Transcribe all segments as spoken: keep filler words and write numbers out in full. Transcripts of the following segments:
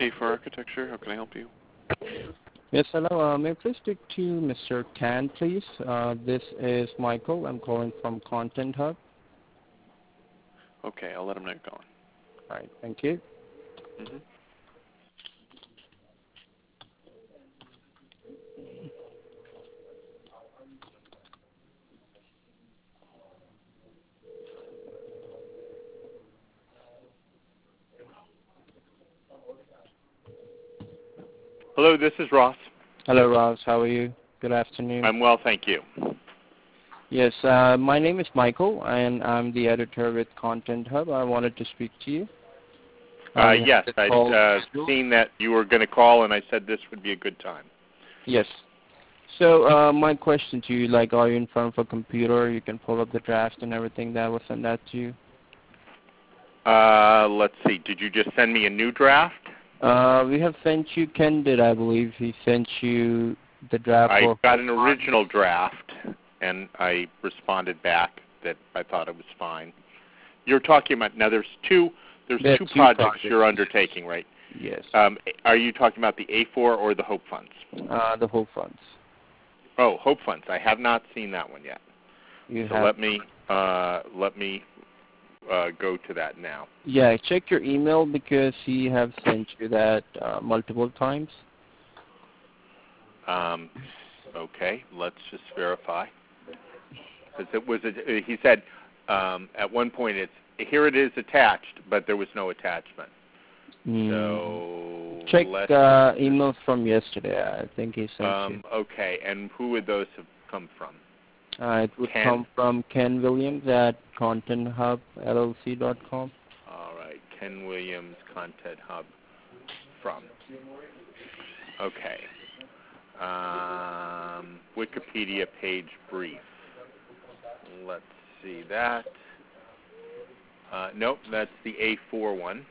A four Architecture, how can I help you? Yes, hello. Uh, may I please speak to Mister Can, please? Uh, this is Michael. I'm calling from Content Hub. Okay, I'll let him know you're calling. All right, thank you. Mm-hmm. Hello, this is Ross. Hello, Ross. How are you? Good afternoon. I'm well, thank you. Yes, uh, my name is Michael, and I'm the editor with Content Hub. I wanted to speak to you. Uh, yes, I'd uh, seen that you were going to call, and I said this would be a good time. Yes. So uh, my question to you, like, are you in front of a computer? You can pull up the draft and everything that was sent out to you. Uh, let's see. Did you just send me a new draft? Uh, we have sent you, Ken did, I believe. He sent you the draft. I for got an original draft, and I responded back that I thought it was fine. You're talking about, now there's two, there's There two, two projects, projects you're undertaking, right? Yes. Um, are you talking about the A four or the Hope Funds? Uh, the Hope Funds. Oh, Hope Funds. I have not seen that one yet. You so have let me uh, let me uh, go to that now. Yeah, check your email because he have sent you that uh, multiple times. Um, okay, let's just verify. It was a, he said um, at one point it's here it is attached, but there was no attachment. Mm. So check let's, uh, emails from yesterday. I think he sent um, you. Okay, and who would those have come from? Uh, it would Ken? come from Ken Williams at content hub L L C dot com. All right, Ken Williams, Content Hub from. Okay. Um, Wikipedia page brief. Let's see that. Uh, nope, that's the A four one.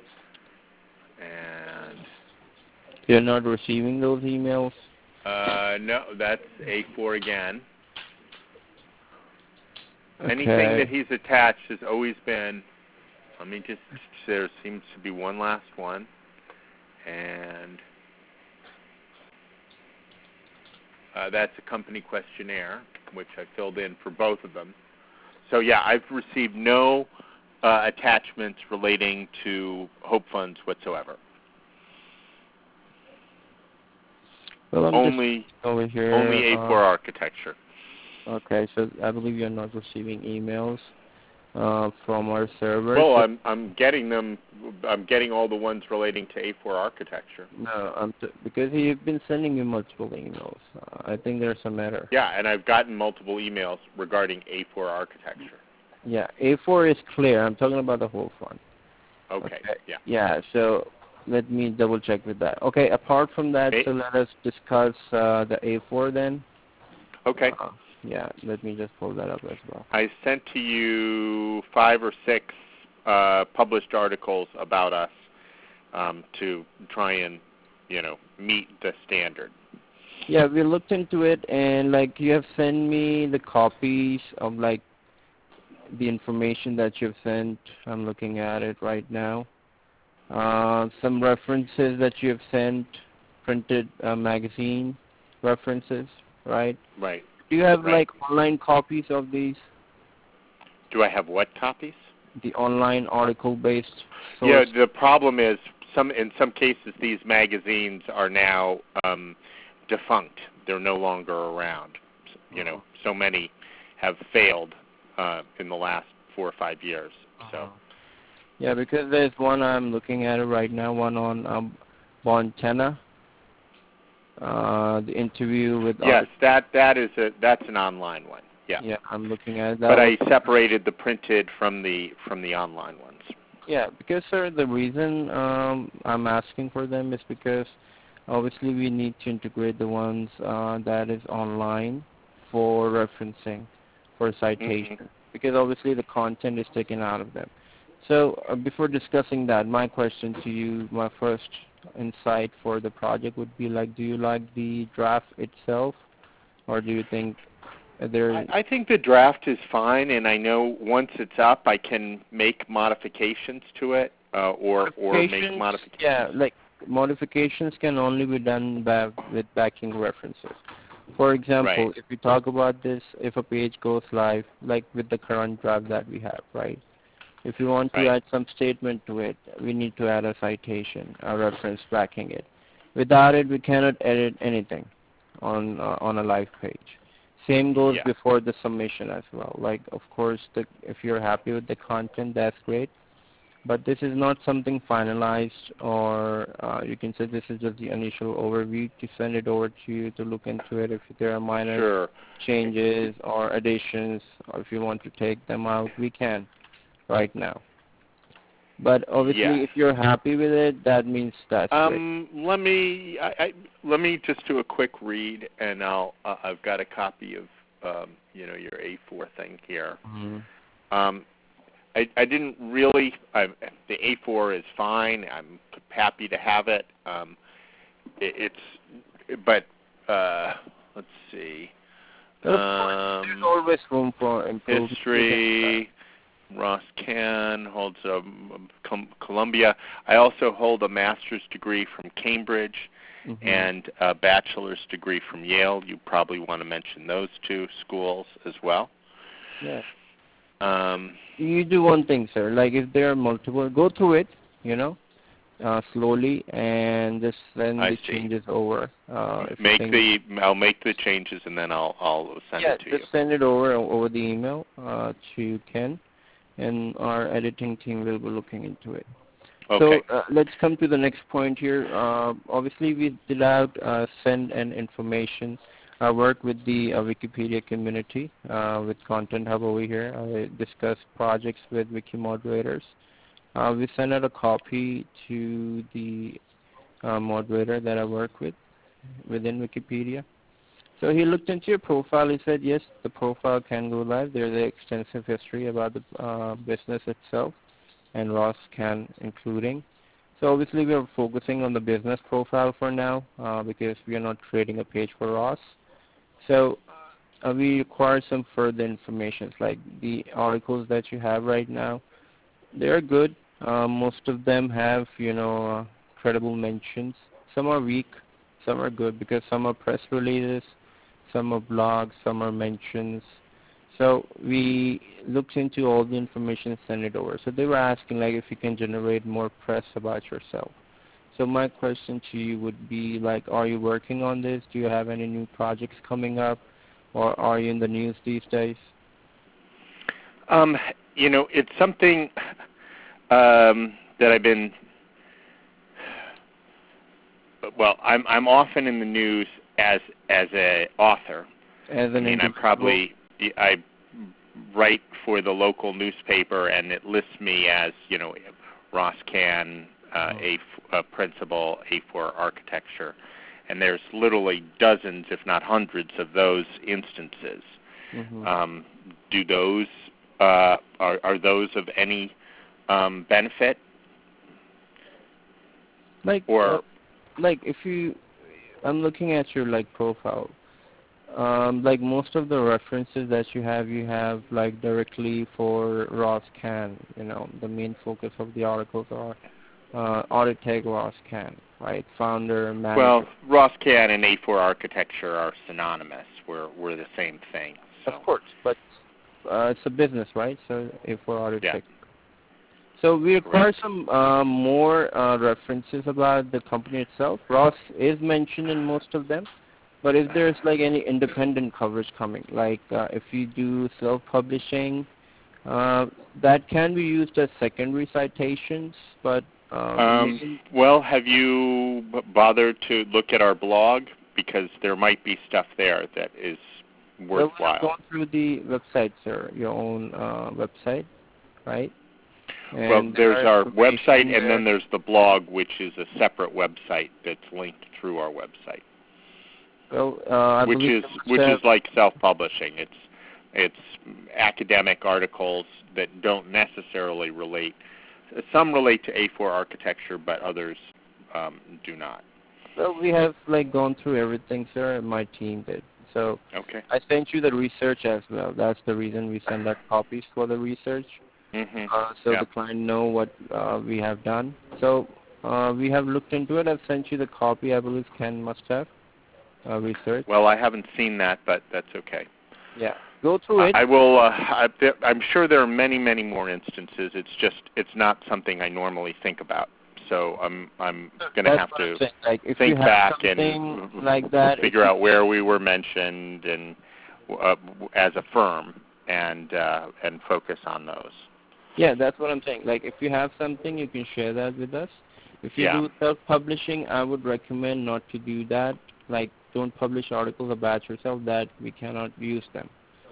And You're not receiving those emails? uh, no, that's A four again. Okay. Anything that he's attached has always been, let me just, there seems to be one last one. And uh, that's a company questionnaire, which I filled in for both of them. So yeah, I've received no uh, attachments relating to Hope Funds whatsoever. Well, I'm only just over here. Only A four uh, Architecture. Okay, so I believe you're not receiving emails uh, from our server. Well, so I'm I'm getting them. I'm getting all the ones relating to A four Architecture. No, I'm t- because he's been sending you multiple emails. Uh, I think there's some error. Yeah, and I've gotten multiple emails regarding A four Architecture. Yeah, A four is clear. I'm talking about the whole fund. Okay. Okay. Yeah. Yeah. So let me double check with that. Okay. Apart from that, A- so let us discuss uh, the A four then. Okay. Uh, yeah. Let me just pull that up as well. I sent to you five or six uh, published articles about us um, to try and, you know, meet the standard. Yeah, we looked into it, and like you have sent me the copies of like the information that you've sent. I'm looking at it right now. Uh, some references that you have sent, printed uh, magazine references, right? Right. Do you have Right. like online copies of these? Do I have what copies? The online article-based Yeah, source? the problem is some in some cases these magazines are now um, defunct. They're no longer around. You know, so many have failed uh, in the last four or five years. So. Yeah, because there's one I'm looking at it right now, one on um, Montana. Uh, the interview with. Yes, that that is a that's an online one. Yeah. Yeah, I'm looking at it. That but was, I separated the printed from the from the online ones. Yeah, because sir, the reason um, I'm asking for them is because obviously we need to integrate the ones uh, that is online for referencing, for citation, Mm-hmm. because obviously the content is taken out of them. So uh, before discussing that, my question to you, my first insight for the project would be like, do you like the draft itself, or do you think there? I, I think the draft is fine, and I know once it's up, I can make modifications to it, uh, or or make modifications. Yeah, like modifications can only be done by, with backing references. For example, Right. if we talk about this, if a page goes live, like with the current draft that we have, right? If you want to Right. add some statement to it, we need to add a citation, a reference backing it. Without it, we cannot edit anything on uh, on a live page. Same goes Yeah. before the submission as well. Like, of course, the, if you're happy with the content, that's great. But this is not something finalized, or uh, you can say this is just the initial overview to send it over to you to look into it. If there are minor Sure. changes or additions, or if you want to take them out, we can right now. But obviously, Yes. if you're happy with it, that means that's great. Um, let me I, I, let me just do a quick read, and I'll uh, I've got a copy of um, you know your A four thing here. Mm-hmm. Um, I, I didn't really. I, the A four is fine. I'm happy to have it. Um, it it's but uh, let's see. Of course, there's Um, always room for improvement. history. Ross Can holds a um, com- Columbia. I also hold a master's degree from Cambridge Mm-hmm. and a bachelor's degree from Yale. You probably want to mention those two schools as well. Yeah. Um, You do one thing, sir. Like if there are multiple, go through it, you know, uh, slowly, and just send I the see. changes over. Uh, if you make think- the I'll make the changes and then I'll I'll send yeah, it to just you. send it over over the email uh, to Ken, and our editing team will be looking into it. Okay. So uh, let's come to the next point here. Uh, obviously, we did out uh, send and information. I work with the uh, Wikipedia community uh, with Content Hub over here. I discuss projects with wiki moderators. Uh, we send out a copy to the uh, moderator that I work with within Wikipedia. So he looked into your profile. He said, yes, the profile can go live. There's an extensive history about the uh, business itself, and Ross can including. So obviously we are focusing on the business profile for now uh, because we are not creating a page for Ross. So uh, we require some further information, like the articles that you have right now. They are good. Uh, most of them have, you know, uh, credible mentions. Some are weak, some are good because some are press releases, some are blogs, some are mentions. So we looked into all the information and sent it over. So they were asking like if you can generate more press about yourself. So my question to you would be like, are you working on this? Do you have any new projects coming up? Or are you in the news these days? Um, you know, it's something um, that I've been. Well, I'm I'm often in the news as as a author. As an I mean, I'm probably I write for the local newspaper, and it lists me as you know Ross Can, uh, Oh. a, a principal A four architecture, and there's literally dozens, if not hundreds, of those instances. Mm-hmm. Um, do those uh, are are those of any um, benefit? Like, Or uh, like if you, I'm looking at your like profile. Um, like most of the references that you have, you have like directly for Ross Can. You know, the main focus of the articles are uh, Auditech Ross Can, right? Founder, manager. well, Ross Can and A four architecture are synonymous. We're we're the same thing. So. Of course, but uh, it's a business, right? So A four Auditech. Yeah. So we require Correct. some uh, more uh, references about the company itself. Ross is mentioned in most of them, but if there's like any independent coverage coming, like uh, if you do self-publishing, uh, that can be used as secondary citations, but uh, Um, main- well, have you b- bothered to look at our blog? Because there might be stuff there that is well, we have worthwhile. gone through the website, sir, your own uh, website, right? And Well, there there's are our information website, and there. then there's the blog, which is a separate website that's linked through our website, Well, uh, I which believe is you must which have- is like self-publishing. It's it's academic articles that don't necessarily relate. Some relate to A four architecture, but others um, do not. Well, we have like gone through everything, sir, and my team did. So Okay. I sent you the research as well. That's the reason we send out copies for the research, Mm-hmm. uh, so Yeah. the client know what uh, we have done. So Uh, we have looked into it. I've sent you the copy. I believe Ken must have uh, researched. Well, I haven't seen that, but that's okay. Yeah, go through it. I will. Uh, I, there, I'm sure there are many, many more instances. It's just it's not something I normally think about. So I'm I'm going to have to like, if think you have back and like that, figure out where we were mentioned and uh, as a firm and uh, and focus on those. Yeah, that's what I'm saying. Like, if you have something, you can share that with us. If you yeah. do self-publishing, I would recommend not to do that. Like, don't publish articles about yourself that we cannot use them.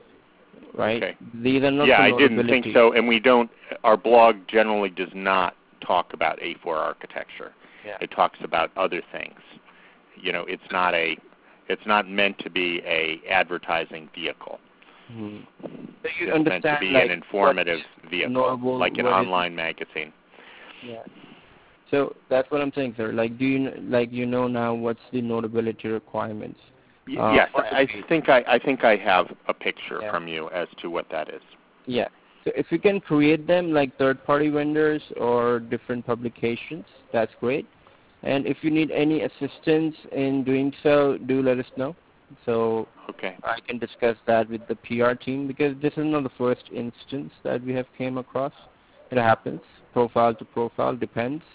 Right? Okay. These are not yeah, for I didn't think so, and we don't. Our blog generally does not talk about A four architecture. Yeah. It talks about other things. You know, it's not a. It's not meant to be a advertising vehicle. Hmm. So you it's understand, meant to be like, an informative vehicle, notable, like an online magazine. Yeah. So that's what I'm saying, sir. Like, do you like you know now what's the notability requirements? Y- uh, yes, I, I think I, I think I have a picture yeah. from you as to what that is. Yeah. So if you can create them like third-party vendors or different publications, that's great. And if you need any assistance in doing so, do let us know. So okay. I can discuss that with the P R team, because this is not the first instance that we have came across. It happens, profile to profile, depends.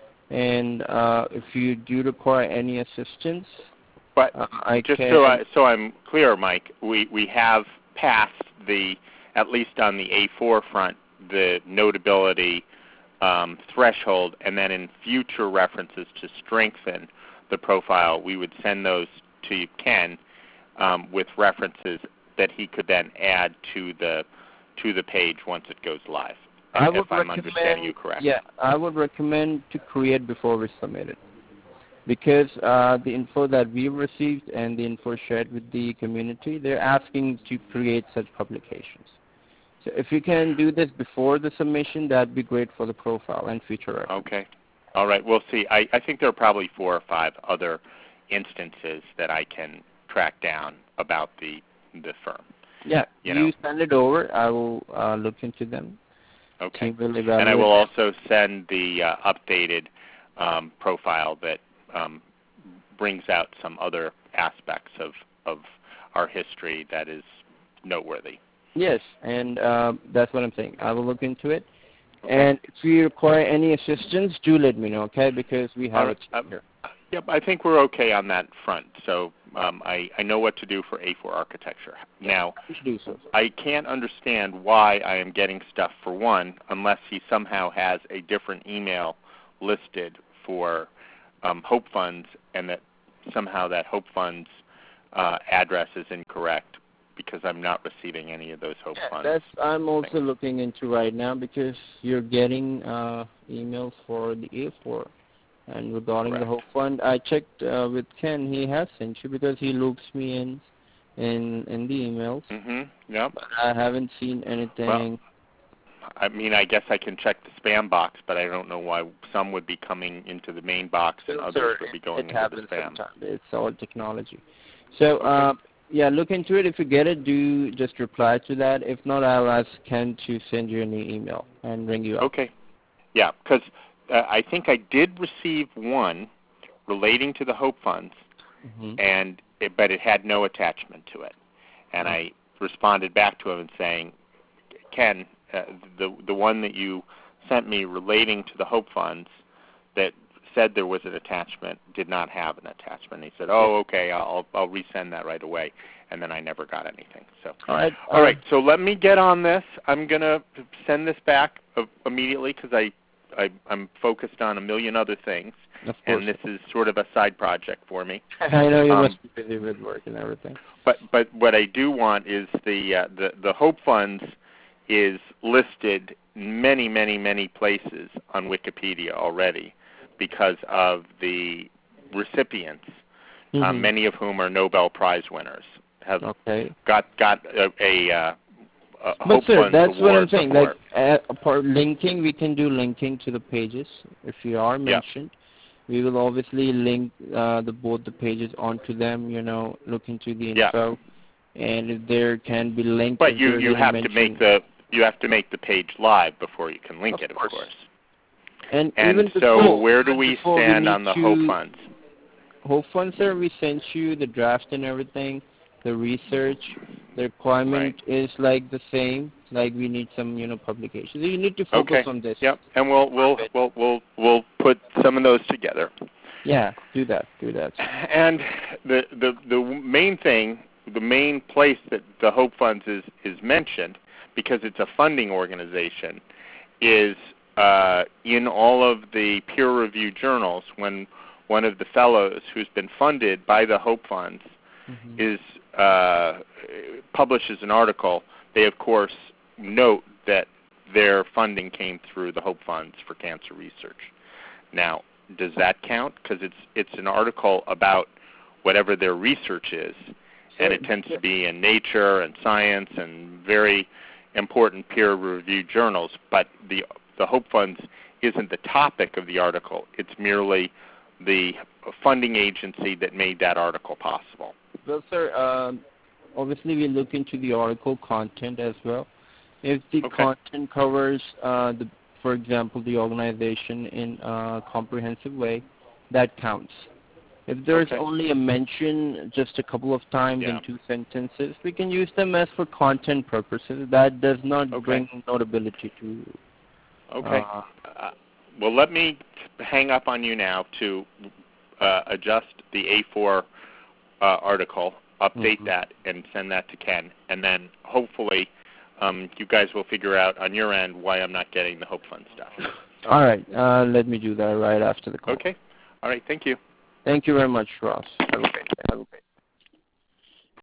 And uh, if you do require any assistance, but uh, I just can. so I, so I'm clear, Mike, we we have passed the, at least on the A four front, the notability um, threshold, and then in future references to strengthen the profile, we would send those to Ken um, with references that he could then add to the to the page once it goes live. I if would I'm recommend, understanding you correctly. Yeah, I would recommend to create before we submit it, because uh, the info that we received and the info shared with the community, they're asking to create such publications. So if you can do this before the submission, that'd be great for the profile and future reference. Okay. All right. We'll see. I, I think there are probably four or five other instances that I can track down about the the firm. Yeah, you, you know. send it over. I will uh, look into them. Okay. Will and I will also send the uh, updated um, profile that um, brings out some other aspects of, of our history that is noteworthy. Yes, and uh, that's what I'm saying. I will look into it. Okay. And if you require any assistance, do let me know, okay? Because we have right. it um, here. Yep, I think we're okay on that front. So um, I, I know what to do for A four architecture. Now, do so. I can't understand why I am getting stuff for one unless he somehow has a different email listed for um, Hope Funds, and that somehow that Hope Funds uh, address is incorrect, because I'm not receiving any of those Hope Yeah, Funds. that's I'm also things. looking into right now, because you're getting uh, emails for the A four. And regarding Correct. the Hope Fund, I checked uh, with Ken. He has sent you, because he loops me in in, in the emails. Mm-hmm. Yep. But I haven't seen anything. Well, I mean, I guess I can check the spam box, but I don't know why some would be coming into the main box and Filter, others would be going it into happens the spam. sometimes. It's all technology. So, Okay. uh, yeah, look into it. If you get it, do just reply to that. If not, I'll ask Ken to send you an email and ring you up. Okay. Yeah, because uh, I think I did receive one relating to the Hope Funds, mm-hmm. and it, but it had no attachment to it. And mm-hmm. I responded back to him and saying, Ken, uh, the the one that you sent me relating to the Hope Funds that said there was an attachment did not have an attachment. He said, oh, okay, I'll I'll resend that right away. And then I never got anything. So, all right. All right. So let me get on this. I'm gonna send this back uh, immediately, because I, I I'm focused on a million other things, and this is sort of a side project for me. I know you um, must be busy with work and everything. But but what I do want is the uh, the the Hope Funds is listed many many many places on Wikipedia already, because of the recipients, mm-hmm. uh, many of whom are Nobel Prize winners, have okay. got got a, a, uh, a but Hope sir, Funds that's award what I'm saying. before. Like, uh, apart linking, we can do linking to the pages if you are mentioned. Yep. We will obviously link uh, the both the pages onto them. You know, look into the info, yep. and if there can be linked. But you you have mentioned. to make the you have to make the page live before you can link of it, of course. course. And, And even so before, where do even we before stand need on the to, Hope Funds? Hope Funds, sir, we sent you the draft and everything, the research. The requirement Right. is like the same. Like we need some, you know, publications. You need to focus Okay. on this. Yep. And we'll we'll we'll we'll we'll put some of those together. Yeah, do that. Do that. And the the the main thing, the main place that the Hope Funds is is mentioned, because it's a funding organization, is uh, in all of the peer-reviewed journals. When one of the fellows who's been funded by the Hope Funds Mm-hmm. is uh, publishes an article, they of course note that their funding came through the Hope Funds for Cancer Research. Now, does that count? Because it's it's an article about whatever their research is, and it tends to be in Nature and Science and very important peer-reviewed journals. But the the Hope Funds isn't the topic of the article. It's merely the funding agency that made that article possible. Well, sir, um, obviously we look into the article content as well. If the Okay. content covers, uh, the, for example, the organization in a comprehensive way, that counts. If there's Okay. only a mention just a couple of times Yeah. in two sentences, we can use them as for content purposes. That does not Okay. bring notability to. Okay. Uh, Uh, well, let me hang up on you now to uh, adjust the A four uh, article, update mm-hmm. that, and send that to Ken. And then hopefully um, you guys will figure out on your end why I'm not getting the Hope Fund stuff. All right. Uh, let me do that right after the call. Okay. All right. Thank you. Thank you very much, Ross. Have a great day. Have a great day.